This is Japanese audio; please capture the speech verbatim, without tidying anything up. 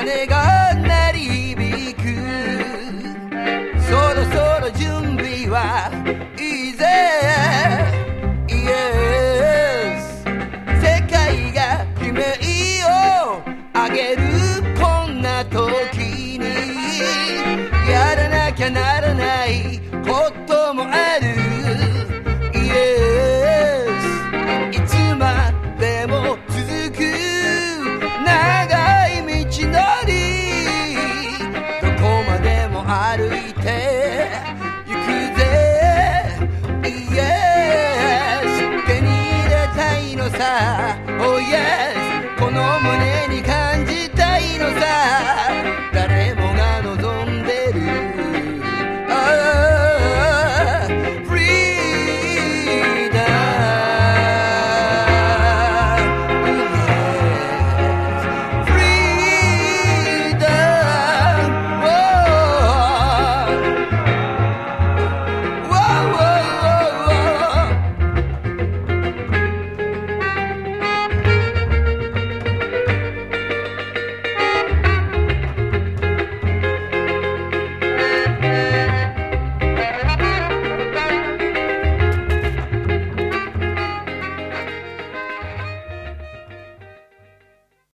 鐘が鳴り響く。そろそろ準備はいいぜ Yes 世界が悲鳴を上げるこんな時にやらなきゃならないこともある。 Yes いつまでも続く長い道のり、どこまでも歩いて行くぜ Yes 手に入れたいのさ Oh yeah